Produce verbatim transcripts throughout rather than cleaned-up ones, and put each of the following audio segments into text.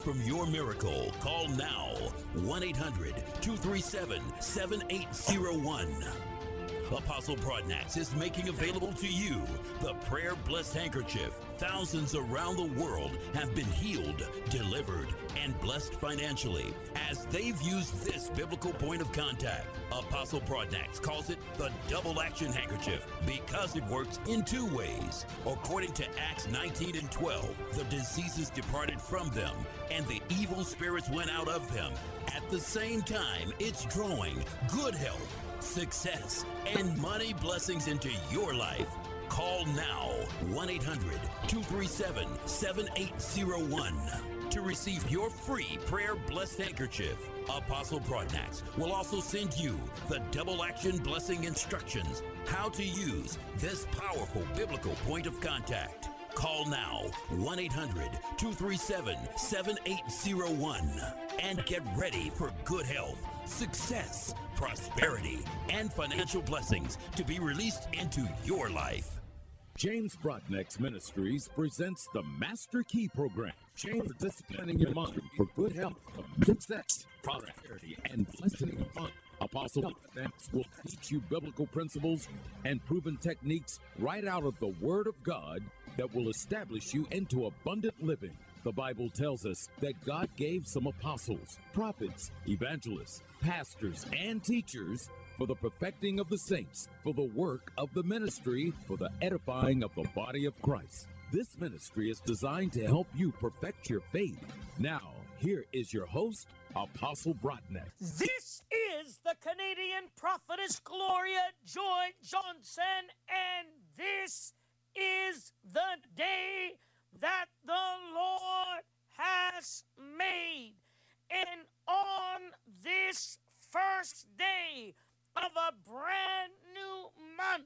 from your miracle. Call now one eight hundred two three seven seven eight zero one. Apostle Broadnax is making available to you the Prayer Blessed Handkerchief. Thousands around the world have been healed, delivered, and blessed financially as they've used this biblical point of contact. Apostle Broadnax calls it the double action handkerchief because it works in two ways. According to Acts nineteen and twelve, the diseases departed from them and the evil spirits went out of them. At the same time, it's drawing good health, success, and money blessings into your life. Call now one eight hundred two three seven seven eight zero one to receive your free Prayer Blessed Handkerchief. Apostle Broadnax will also send you the double action blessing instructions, how to use this powerful biblical point of contact. Call now one eight hundred two three seven seven eight zero one and get ready for good health, success, prosperity, and financial blessings to be released into your life. James Broadnax Ministries presents the Master Key Program. Change disciplining your mind for good health, success, prosperity, and blessing of fun. Apostle Broadnax will teach you biblical principles and proven techniques right out of the Word of God that will establish you into abundant living. The Bible tells us that God gave some apostles, prophets, evangelists, pastors, and teachers for the perfecting of the saints, for the work of the ministry, for the edifying of the body of Christ. This ministry is designed to help you perfect your faith. Now, here is your host, Apostle Broadnax. This is the Canadian prophetess Gloria Joy Johnson, and this is the day that the Lord has made. And on this first day of a brand new month,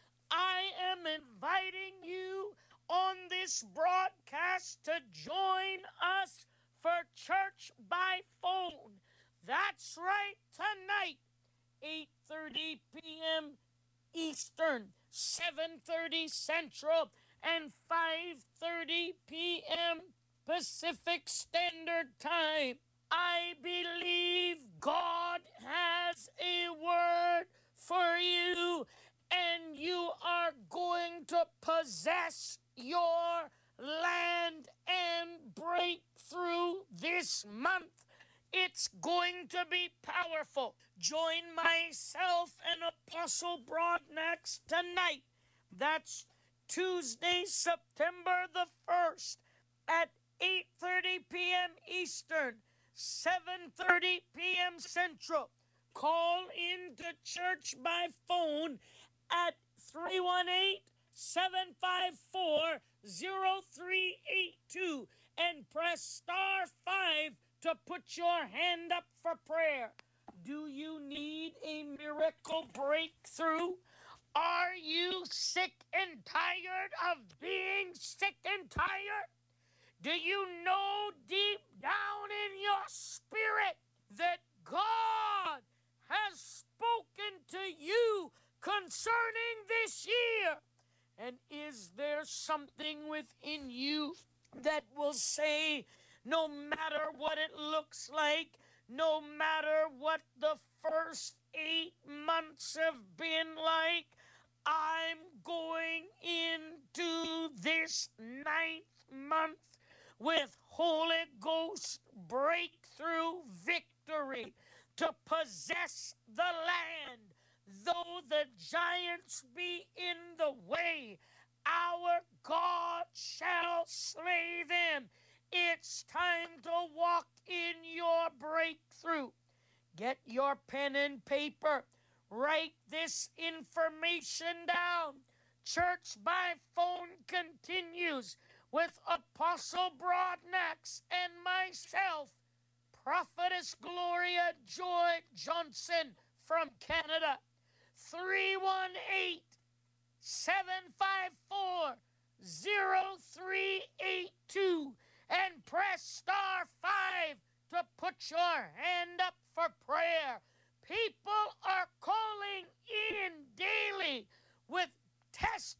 I am inviting you on this broadcast to join us for church by phone. That's right, tonight, eight thirty p.m. Eastern, seven thirty Central, and five thirty p.m. Pacific Standard Time. I believe God has a word for you, and you are going to possess your land and break through this month. It's going to be powerful. Join myself and Apostle Broadnax tonight. That's Tuesday, September the first at eight thirty p.m. Eastern, seven thirty p.m. Central. Call into church by phone at three one eight, seven five four, zero three eight two and press star five to put your hand up for prayer. Do you need a miracle breakthrough? Are you sick and tired of being sick and tired? Do you know deep down in your spirit that God has spoken to you concerning this year? And is there something within you that will say, no matter what it looks like, no matter what the first eight months have been like, I'm going into this ninth month with Holy Ghost breakthrough victory to possess the land. Though the giants be in the way, our God shall slay them. It's time to walk in your breakthrough. Get your pen and paper. Write this information down. Church by phone continues with Apostle Broadnax and myself, Prophetess Gloria Joy Johnson from Canada. three one eight, seven five four, zero three eight two and press star five to put your hand up for prayer. People are calling in daily with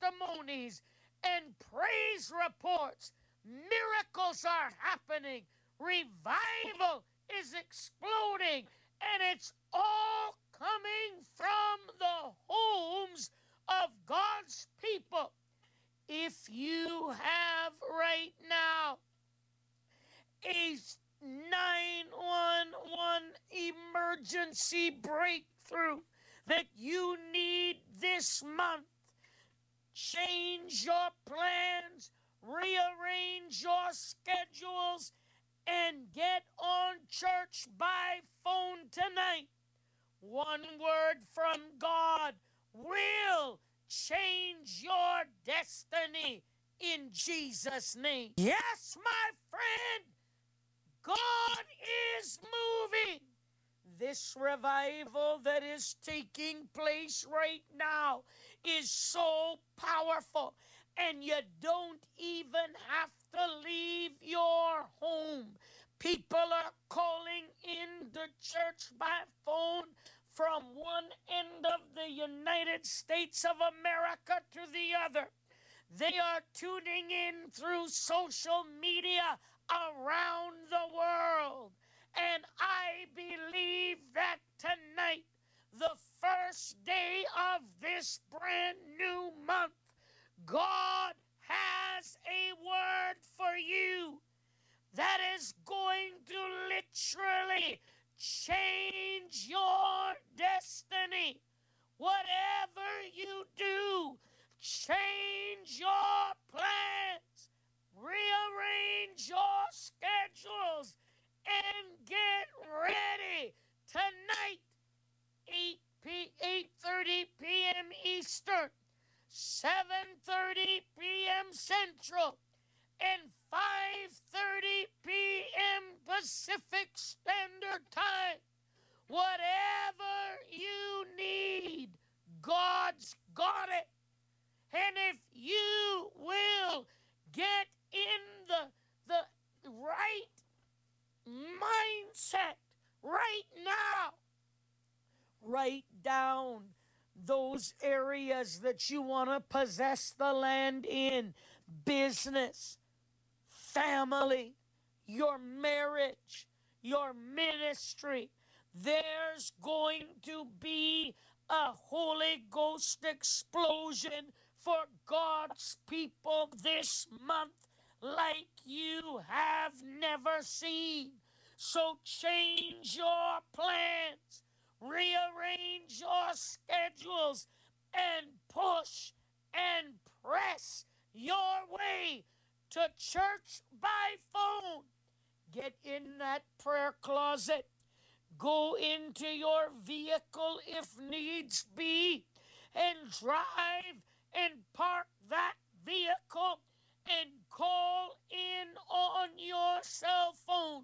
testimonies and praise reports. Miracles are happening Revival is exploding, and it's all coming from the homes of God's people. If you have right now a nine one one emergency breakthrough that you need this month, change your plans, rearrange your schedules, and get on church by phone tonight. One word from God will change your destiny in Jesus' name. Yes, my friend, God is moving. This revival that is taking place right now is so powerful, and you don't even have to leave your home. People are calling in the church by phone from one end of the United States of America to the other. They are tuning in through social media around the world. And I believe that tonight, the first day of this brand new month, God has a word for you that is going to literally change your destiny. Whatever you do, change your plans, rearrange your schedules, and get ready tonight, eight thirty p.m. Eastern, seven thirty p.m. Central, and five thirty p.m. Pacific Standard Time. Whatever you need, God's got it. And if you will get in the, the right mindset right now, write down those areas that you want to possess the land in: business, family, your marriage, your ministry. There's going to be a Holy Ghost explosion for God's people this month like you have never seen. So change your plans, rearrange your schedules, and push and press your way to church by phone. Get in that prayer closet. Go into your vehicle if needs be, and drive and park that vehicle and call in on your cell phone,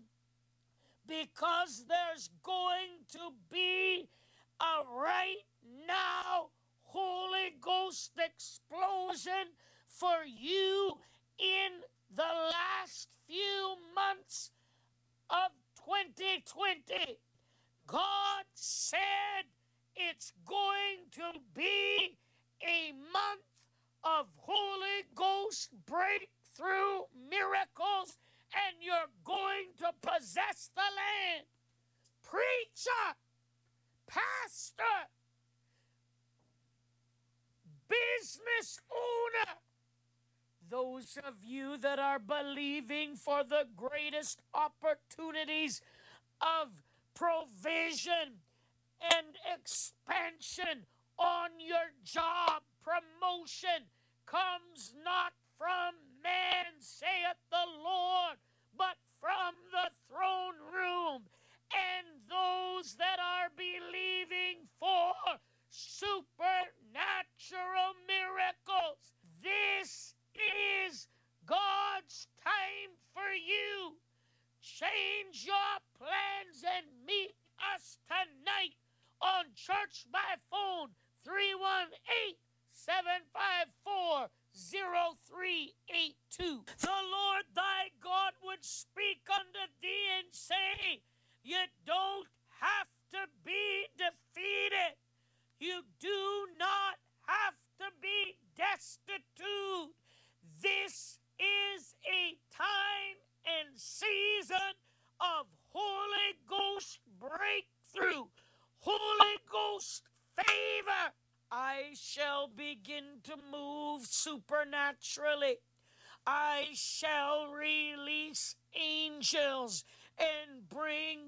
because there's going to be a right now Holy Ghost explosion for you in the last few months of twenty twenty. God said it's going to be a month of Holy Ghost breakthrough miracles, and you're going to possess the land. Preacher, pastor, business owner, those of you that are believing for the greatest opportunities of provision and expansion on your job, promotion comes not from man, saith the Lord, but from the throne room. And those that are believing for supernatural miracles, this is God's time for you. Change your plans and meet us tonight on Church by Phone, three one eight, seven five four, zero three eight two. The Lord thy God would speak unto thee and say, you don't have to be defeated. You do not have to be destitute. This is a time and season supernaturally. I shall release angels and bring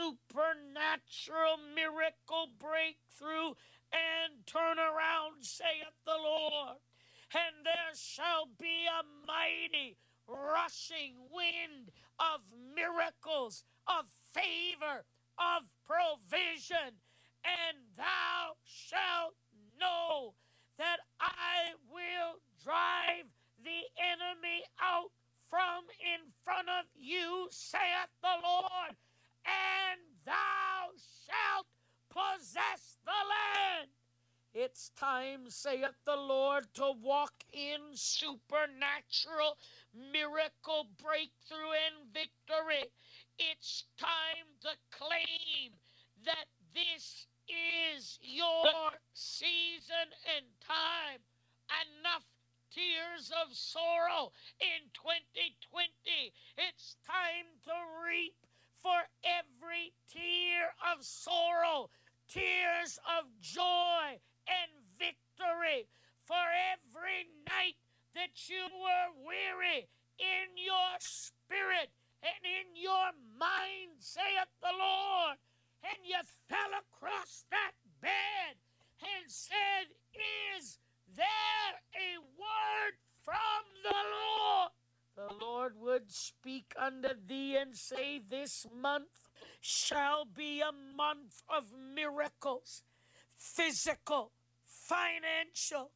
supernatural miracle breakthrough and turn around, saith the Lord. And there shall be a mighty rushing wind of miracles, of favor, of provision, and thou shalt know that I will drive the enemy out from in front of you, saith the Lord, and thou shalt possess the land. It's time, saith the Lord, to walk in supernatural miracle breakthrough and victory. It's time to claim that this is your season and time. Enough tears of sorrow in twenty twenty. It's time to reap for every tear of sorrow, tears of joy and victory, for every night that you were weary in your spirit and in your mind, saith the Lord, and you fell across that bed and said, is there a word from the Lord? The Lord would speak unto thee and say, this month shall be a month of miracles, physical, financial,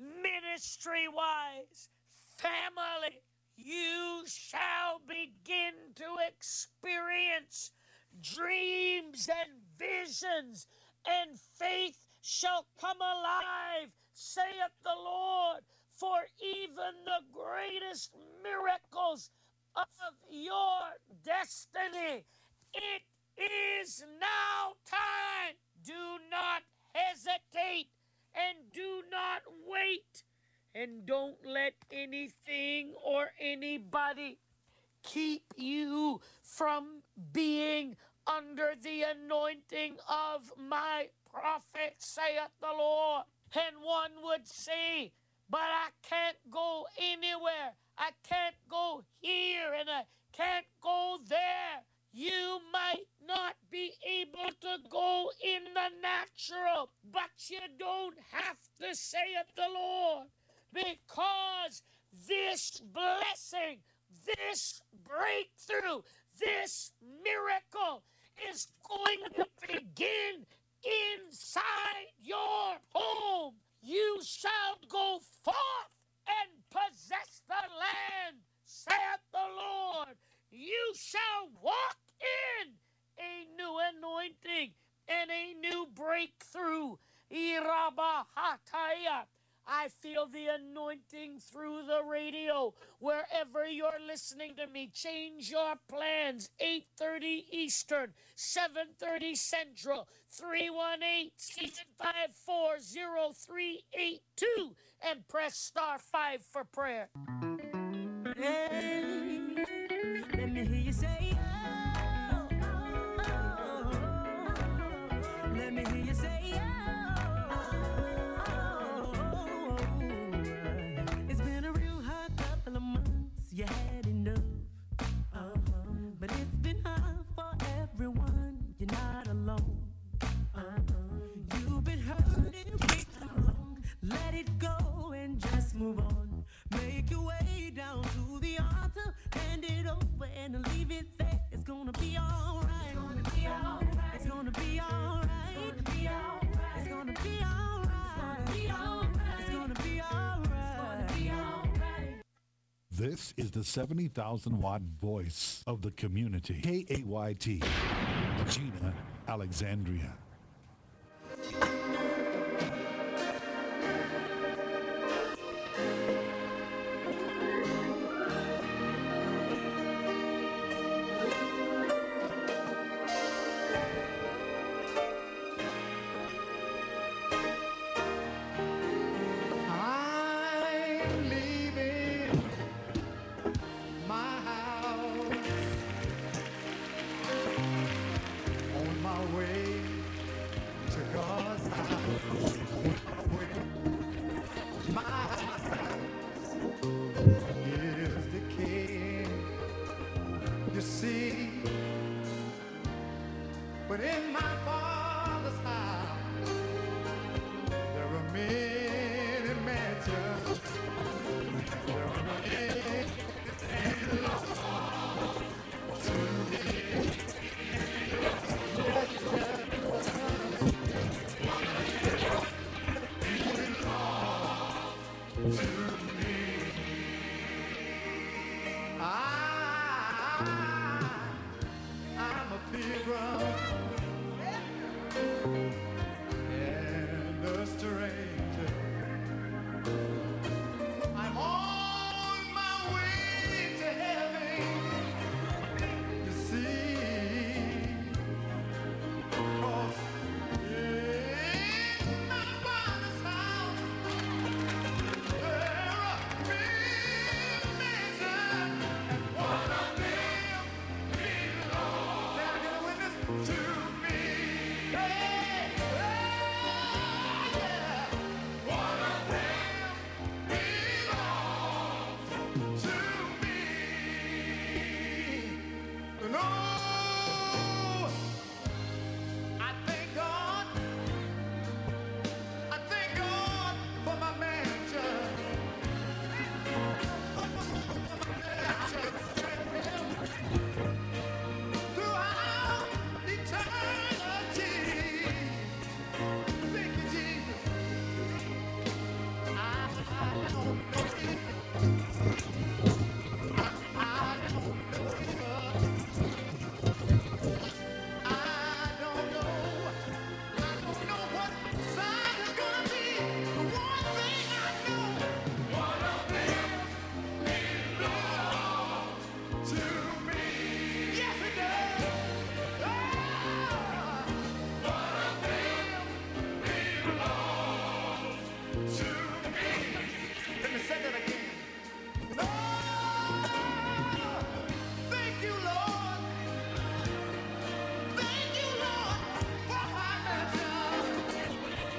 ministry-wise, family. You shall begin to experience dreams and visions, and faith shall come alive, saith the Lord, for even the greatest miracles of your destiny. It is now time. Do not hesitate and do not wait, and don't let anything or anybody keep you from being under the anointing of my prophet, saith the Lord. And one would say, but I can't go anywhere. I can't go here and I can't go there. You might not be able to go in the natural, but you don't have to, saith the Lord, because this blessing, this breakthrough, this miracle is going to begin inside your home. You shall go forth and possess the land, saith the Lord. You shall walk in a new anointing and a new breakthrough. Irabahataya. I feel the anointing through the radio. Wherever you're listening to me, change your plans. eight thirty Eastern, seven thirty Central, three one eight, seven five four, zero three eight two, and press star five for prayer. Hey, let me hear you say, oh, oh, oh, oh. Let me hear you say, oh, oh, oh, oh. It's been a real hard couple of months, you had enough, uh-huh. But it's been hard for everyone, you're not alone, uh-huh. You've been hurting way too long, let it go and just move on. Make your way down to the altar, hand it over and leave it there. It's gonna be alright. It's gonna be alright. It's gonna be alright. It's gonna be alright. It's gonna be alright. It's gonna be alright. It's gonna be alright. This is the seventy thousand watt voice of the community. K A Y T, Gina Alexandria. On my way But in my Father's house, there are many mansions. There are many I, I'm a pilgrim and a stranger. I'm on my way to heaven, you see, 'cause in my Father's house there are many mansions, and one of them belongs. Can I get a witness? To me. Hey, hey, yeah. One of them belongs to me. No, I thank God. I thank God for my mansion. Throughout eternity. Thank you, Jesus. I, I don't know. I don't know. I don't know. I don't know what sign is gonna be. The one thing I know, one of them belongs to me. Yes, it does. Ah, one of them belongs to me. Let me say that again. Oh, thank you, Lord. Thank you, Lord, for my mansion.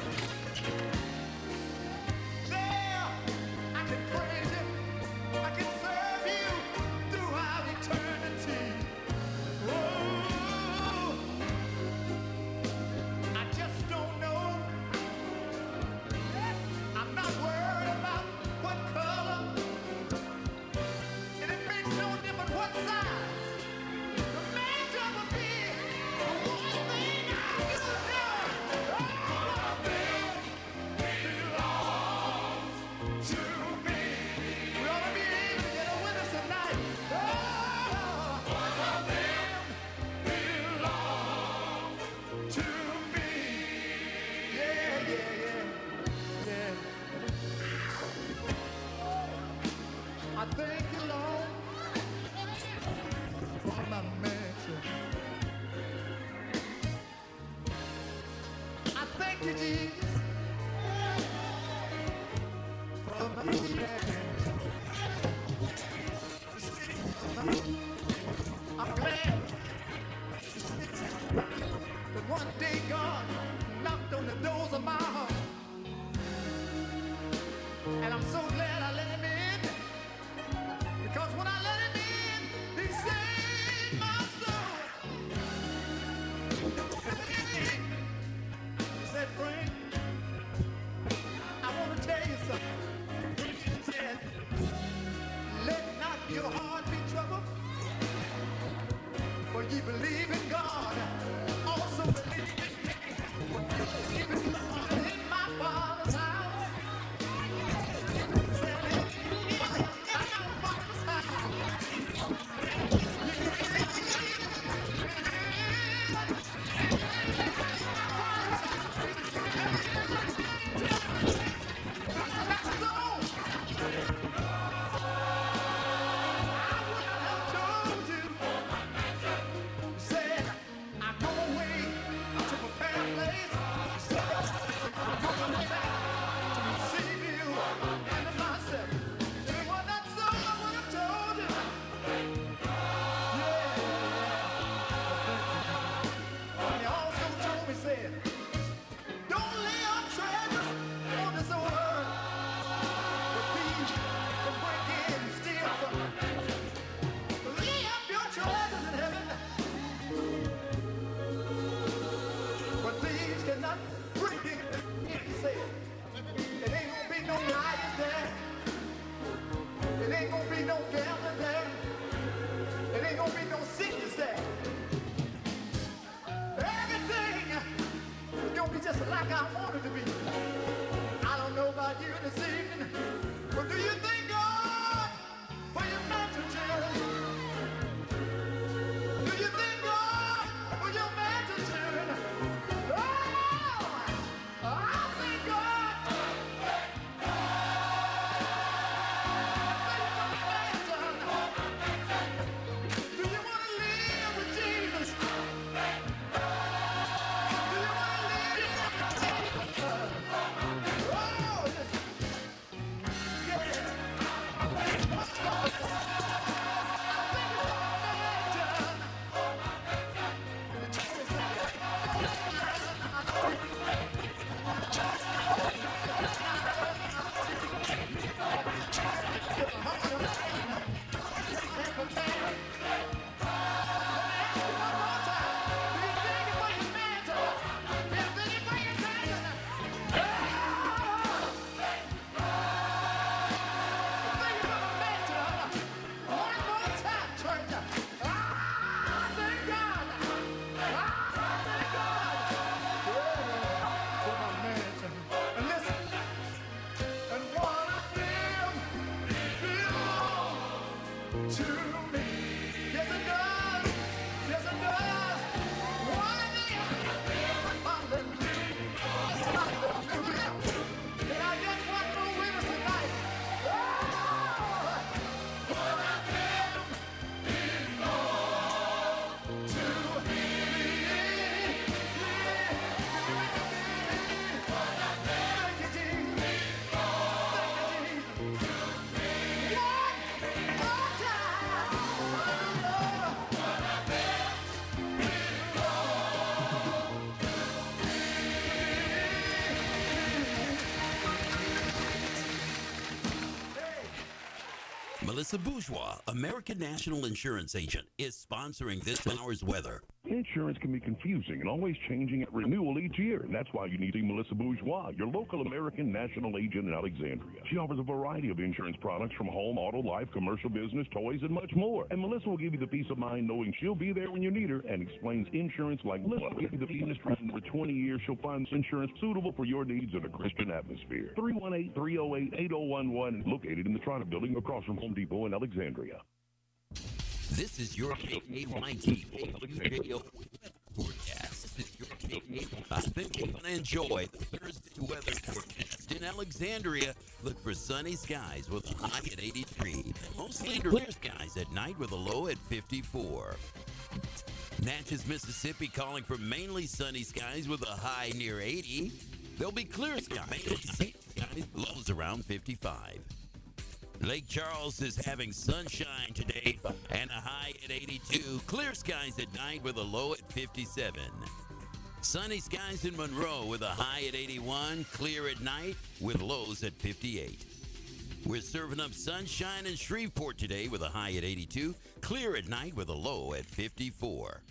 There, I can praise you. I can serve you throughout eternity. Oh, I just don't know. I'm not worried about what color, and it makes no difference what size. The mansion will be the one thing I do know. All of them belongs to me. We ought to be able to get a witness tonight. Oh, one of them belongs to me. Yeah, yeah, yeah, yeah. I thank you, Lord, for my mansion. I thank you, Jesus, for my mansion. I'm glad that one day God knocked on the doors of my heart, and I'm so glad I let him in, because when I let him in, he saved my soul. He said, Frank, I want to tell you something. He said, let not your heart be troubled, for ye believe in God, also believe in me. Believe in God in my Father's house. He said, in my Father's house. I Melissa Bourgeois, American National Insurance Agent, is sponsoring this hour's weather. Insurance can be confusing and always changing at renewal each year, and that's why you need to see Melissa Bourgeois, your local American National Agent in Alexandria. She offers a variety of insurance products from home, auto, life, commercial business, toys, and much more. And Melissa will give you the peace of mind knowing she'll be there when you need her and explains insurance like Melissa. The industry for twenty years, she'll find insurance suitable for your needs in a Christian atmosphere. three one eight, three oh eight, eight oh one one, located in the Trotter Building across from Home Depot in Alexandria. This is your K A Y T forecast. This is your K A Y T. I think you're going to enjoy the Thursday weather forecast. In Alexandria, look for sunny skies with a high at eighty-three. Mostly clear skies at night with a low at fifty-four. Natchez, Mississippi, calling for mainly sunny skies with a high near eighty. There'll be clear skies, mainly sunny skies, lows around fifty-five. Lake Charles is having sunshine today and a high at eighty-two. Clear skies at night with a low at fifty-seven. Sunny skies in Monroe with a high at eighty-one. Clear at night with lows at fifty-eight. We're serving up sunshine in Shreveport today with a high at eighty-two. Clear at night with a low at fifty-four.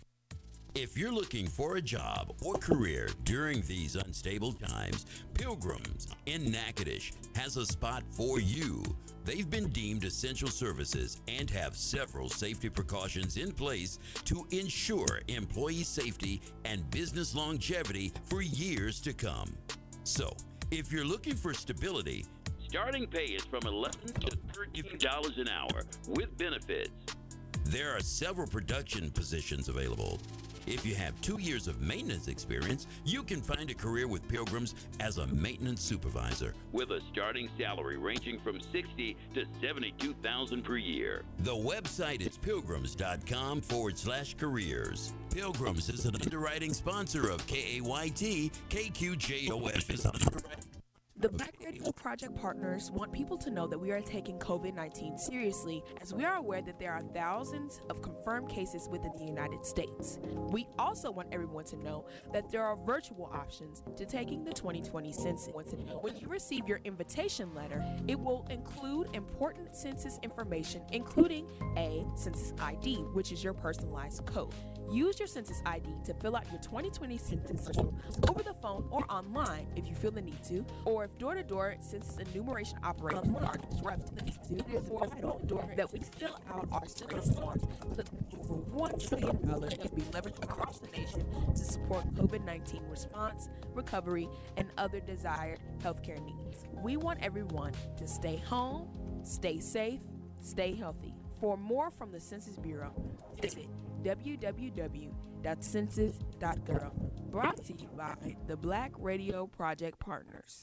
If you're looking for a job or career during these unstable times, Pilgrims in Natchitoches has a spot for you. They've been deemed essential services and have several safety precautions in place to ensure employee safety and business longevity for years to come. So, if you're looking for stability, starting pay is from eleven to thirteen dollars an hour with benefits. There are several production positions available. If you have two years of maintenance experience, you can find a career with Pilgrims as a maintenance supervisor with a starting salary ranging from sixty to seventy-two thousand per year. The website is pilgrims.com forward slash careers. Pilgrims is an underwriting sponsor of K A Y T. K Q J O F is an underwriting. The Black Radio Project partners want people to know that we are taking COVID nineteen seriously, as we are aware that there are thousands of confirmed cases within the United States. We also want everyone to know that there are virtual options to taking the twenty twenty census. When you receive your invitation letter, it will include important census information, including a census I D, which is your personalized code. Use your census I D to fill out your twenty twenty census form over the phone or online if you feel the need to, or if door-to-door census enumeration operations are disrupted, therefore that we fill out our census forms so that over one trillion dollars can be leveraged across the nation to support COVID nineteen response, recovery, and other desired healthcare needs. We want everyone to stay home, stay safe, stay healthy. For more from the Census Bureau, visit w w w dot census dot gov. Brought to you by the Black Radio Project Partners.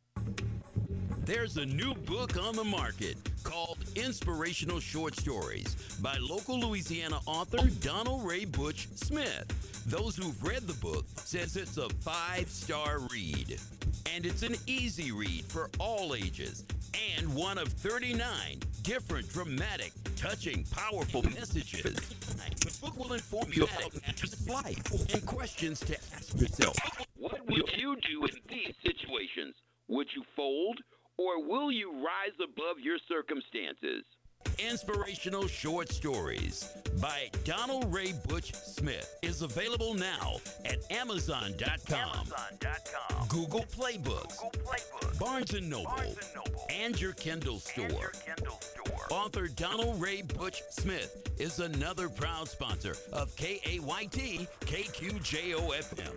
There's a new book on the market called Inspirational Short Stories by local Louisiana author Donald Ray Butch Smith. Those who've read the book says it's a five-star read. And it's an easy read for all ages and one of thirty-nine different dramatic, touching, powerful messages. The book will inform you about Natchez's life and questions to ask yourself. What would you do in these situations? Would you fold, or will you rise above your circumstances? Inspirational Short Stories by Donald Ray Butch Smith is available now at amazon dot com, Amazon dot com, Google Play Books, Google Play Books, Barnes and Noble, Barnes and, Noble, and your Kindle store. And your Kindle store. Author Donald Ray Butch Smith is another proud sponsor of K A Y T K Q J O F M.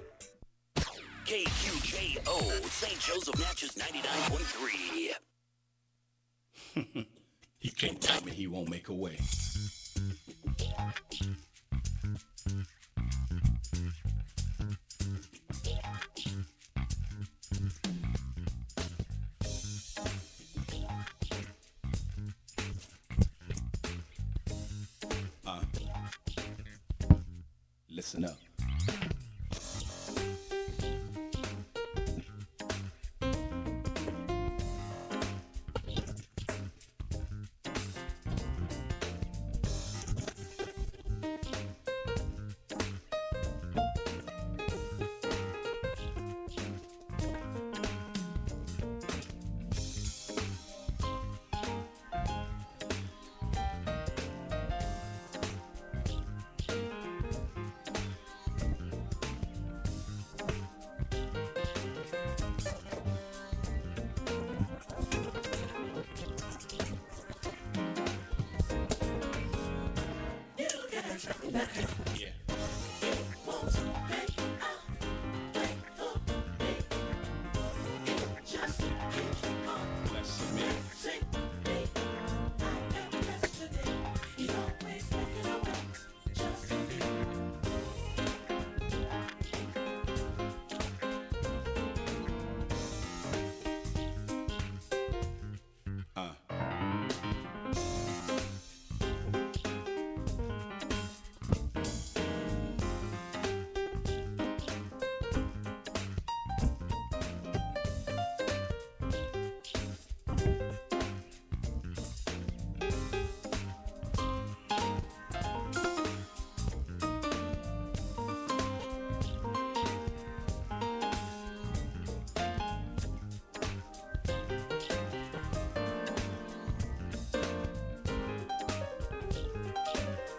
K Q J O, Saint Joseph Natchez ninety-nine point three. He can't tell me he won't make a way. Uh, listen up. Yeah. Bless me. Uh.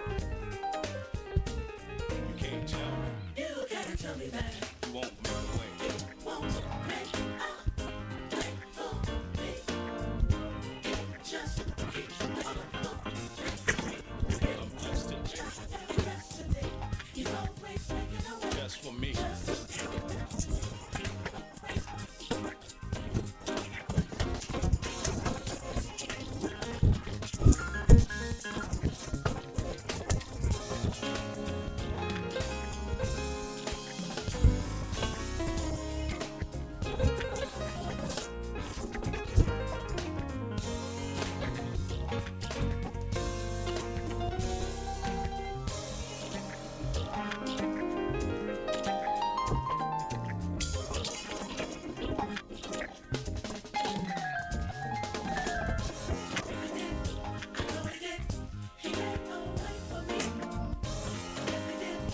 You can't tell me. You can't tell me that. You won't make a way.